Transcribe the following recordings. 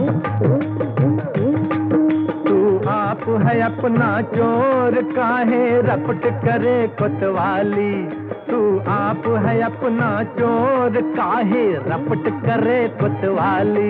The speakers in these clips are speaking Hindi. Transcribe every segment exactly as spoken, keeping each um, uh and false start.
है अपना चोर काहे रपट करे कोतवाली। तू आप है अपना चोर काहे रपट करे कोतवाली।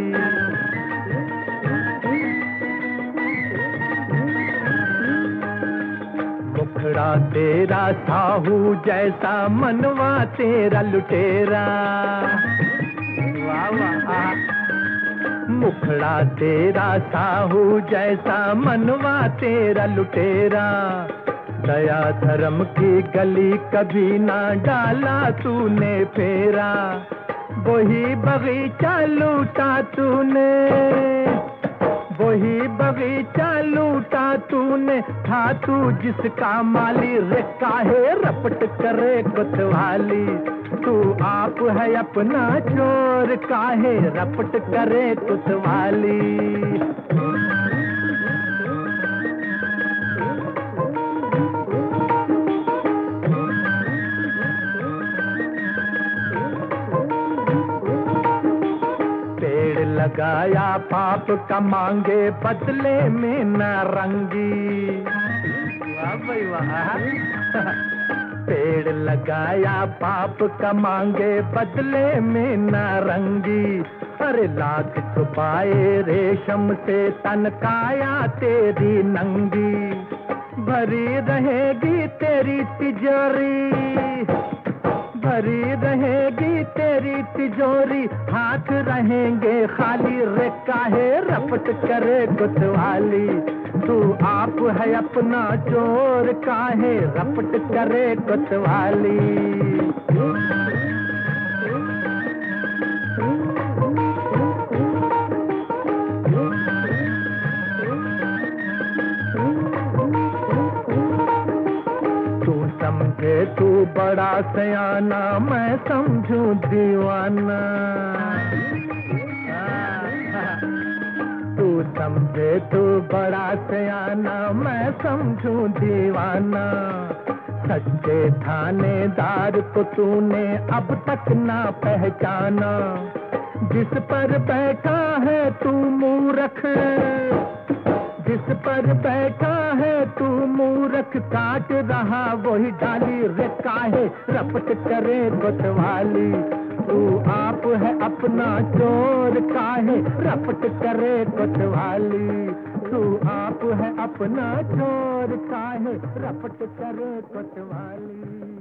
मुखड़ा तेरा साहू जैसा मनवा तेरा लुटेरा। वाह वाह। मुखड़ा तेरा साहू जैसा मनवा तेरा लुटेरा। दया धर्म की गली कभी ना डाला तूने फेरा। वही बगीचा लूटा तूने, वही बगीचा लूटा तूने। था तू जिसका माली रे काहे रपट करे कोतवाली। तू आप है अपना चोर काहे रपट करे कोतवाली। पेड़ लगाया पाप का मांगे बदले में नारंगी। वाह भाई वाह। पेड़ लगाया पाप का मांगे बदले में नारंगी। अरे लाख छुपाए रेशम से तन काया तेरी नंगी। भरी रहेगी तेरी तिजोरी, भरी रहेगी तेरी तिजोरी। हाथ रहेंगे खाली रे काहे रपट करे कोतवाली। तू आप है अपना चोर काहे रपट करे कोतवाली। तू समझे तू बड़ा सयाना मैं समझूं दीवाना। तू समझे तू बड़ा सयाना मैं समझूं दीवाना। सच्चे थानेदार को तूने अब तक ना पहचाना। जिस पर बैठा है तू मूर्ख, जिस पर बैठा है तू मूर्ख। काट रहा वही डाली रे काहे रपट करे कोतवाली। तू आप है अपना चोर काहे रपट करे कोतवाली। तू आप है अपना चोर काहे रपट करे कोतवाली।